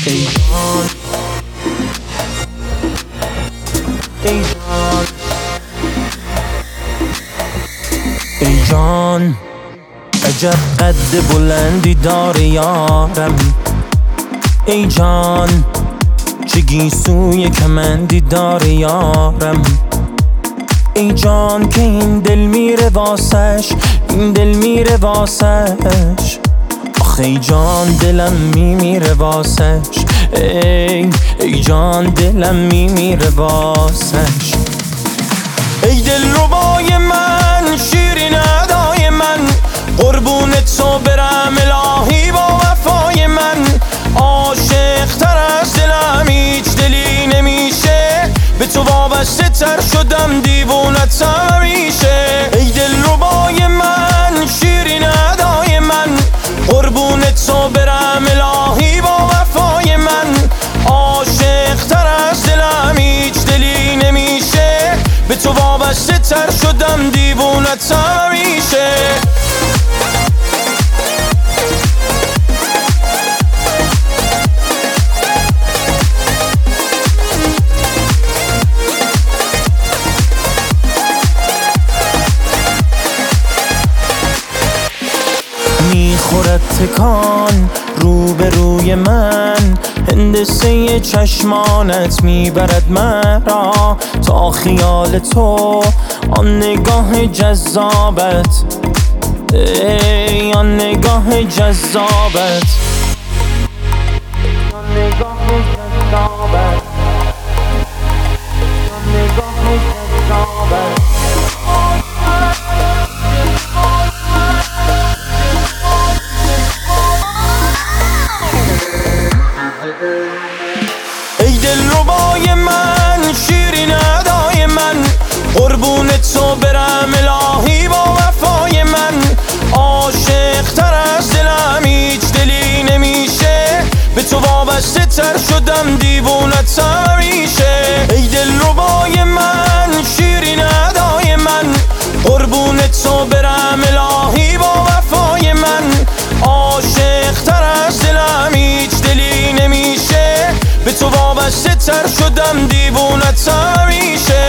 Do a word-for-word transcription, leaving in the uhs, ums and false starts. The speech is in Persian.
ای جان ای جان ای جان عجب قد بلندی داره یارم. ای جان چه گیسوی کمندی داره یارم. ای جان که این دل میره واسش، این دل میره واسش. آخه ای جان دلم میمیره واسش. ای ای جان دلم میمیره واسش. ای دل ربای من، شیرین ادای من، قربونت تو برم الهی با وفای من. عاشق تر از دلم هیچ دلی نمیشه، به تو وابسته تر شدم دیوونتم همیشه. ای دل ربای من، شیرین ادای من، قربونت تو برم الهی با وفای من. عاشق تر از دلم هیچ دلی نمیشه، به تو وابسته تر شدم دیوونتم همیشه. میخورد تکان رو به روی من، هندسه چشمانت میبرد مرا تا خیال تو، آن نگاه جذابت. ای آن نگاه جذابت، آن نگاه جذابت، آن نگاه جذابت. ای دل ربای من، شیرین ادای من، قربونت تو برم الهی با وفای من. عاشق تر از دلم هیچ دلی نمیشه، به تو وابسته تر شدم دیوونتم همیشه. ای دل ربای من، شیرین ادای من، قربونت تو برم الهی با وفای من. عاشق تر از دلم هیچ دلی نمیشه، به تو وابسته تر شدم دیوونتم همیشه.